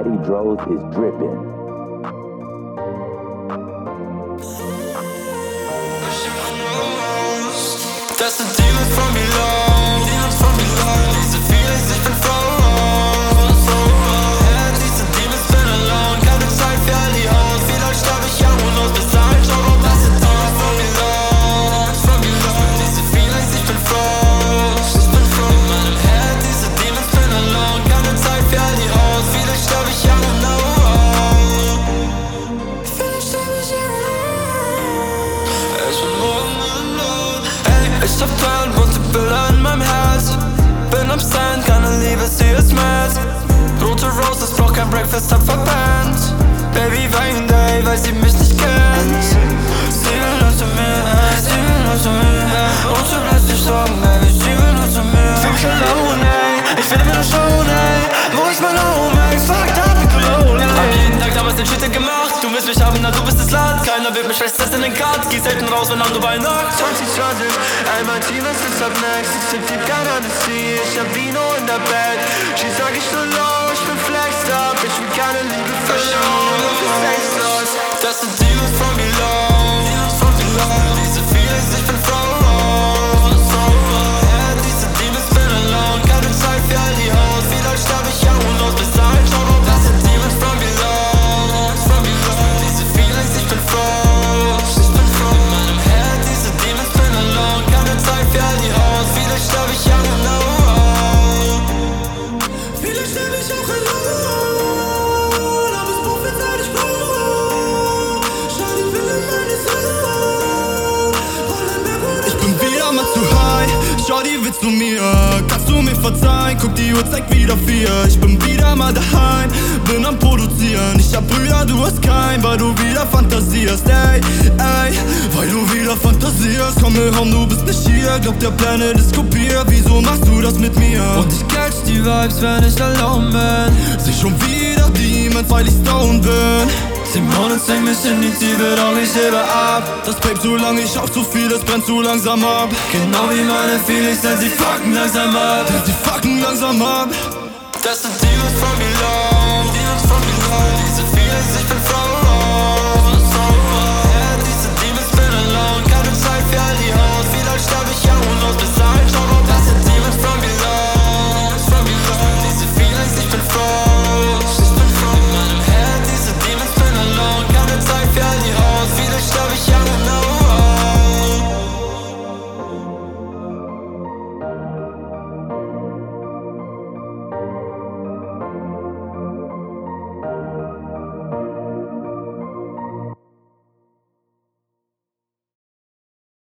Daddy Droz is dripping. Das sind Demons von below, diese Feelings, ich bin froh. Diese Demons bin alone, keine Zeit für all die Hoes. Vielleicht sterb ich harmlos, bis dahin schau doch. Das sind Demons von below, diese Feelings, ich bin froh. In meinem Head, diese Demons bin alone, keine Zeit für all die Hoes. Vielleicht sterb ich harmlos. Ich hab tausend bunte Bilder in meinem Herz. Bin am Stand, keine Liebe, sie ist Mess. Rote Roses, brauch kein Breakfast, hab verpennt. Baby, Wein Day, weil sie mich nicht kennt. Sie will nur zu mir, sie will nur zu mir. Und du lässt dich sorgen, Baby, sie will nur zu mir. Fühl mich alone, ey, ich will mir nur schauen, ey. Wo ist mein Home, ey, fuck that mit Cologne, ey. Hab jeden Tag damals den Shit gemacht. Du willst mich haben, na du bist das Land. Keiner wird mich festsetzen in den Cards. Geh selten raus, wenn du bei Nacht. 2020, ey, mein Team ist jetzt up next. Ich tipp die Gun an the sea, ich hab Vino in der Bag. Sie sag ich nur low, ich bin flexed up. Ich will keine Liebe verloren, nur für Sexlos. Das sind Demons von below, diese Feelings, ich bin froh. Diese Demons bin alone, keine Zeit für all die Hoes. Vielleicht sterb ich harmlos, bis dahin schau doch. Das sind Demons von below, diese Feelings, ich bin froh. In meinem Head, diese Demons bin alone, keine Zeit für all die Hoes. Vielleicht sterb ich harmlos. Vielleicht sterb ich auch alone, aber es prophezeit ich froh. Schau die Wille meines Herzens. Ich bin wieder mal zu high, Shorty, willst du mir? Kannst du mir verzeihen? Guck, die Uhr zeigt wieder 4. Ich bin wieder mal daheim, bin am Produzieren. Ich hab Brüder, du hast keinen, weil du wieder fantasierst. Ey, weil du wieder fantasierst. Komm mir home, du bist nicht hier. Glaub, der Planet ist kopiert. Wieso machst du das mit mir? Und ich catch die Vibes, wenn ich alone bin. Seh schon wieder Demons, weil ich stoned bin. Simone zwingt mich in die Tiefe, doch ich hebe ab. Das Babe so lang, ich hab zu viel, es brennt zu langsam ab. Genau wie meine Feelings, denn sie fucken langsam ab. Das sind Demons von below, diese Feelings, ich bin froh.